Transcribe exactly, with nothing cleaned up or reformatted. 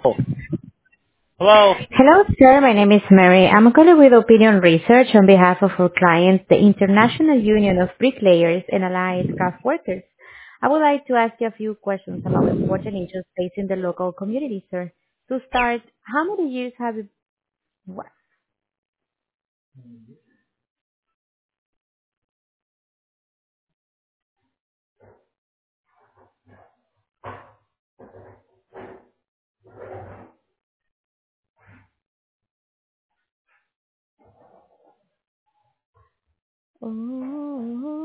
Oh, hello. Hello, sir. My name is Mary. I'm calling with Opinion Research on behalf of our client, the International Union of Bricklayers and Allied Craft Workers. I would like to ask you a few questions about important issues facing the local community, sir. To start, how many years have you... What? Oh.